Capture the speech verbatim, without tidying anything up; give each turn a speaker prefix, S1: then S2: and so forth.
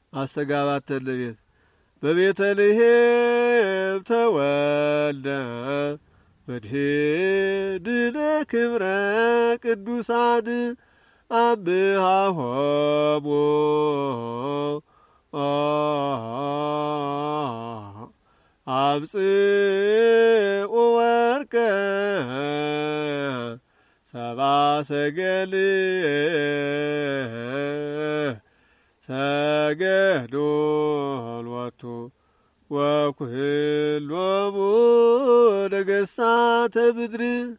S1: አስተጋባተ ለቤት በቤተልሔም ተወልደ መድኅነ ክብረ ቅዱሳን አብሃሆሙ አምጽኡ ወርቀ ሰብአ ሰገል ሰገዱ ሎቱ ወኩሎሙ ነገሥታተ ምድር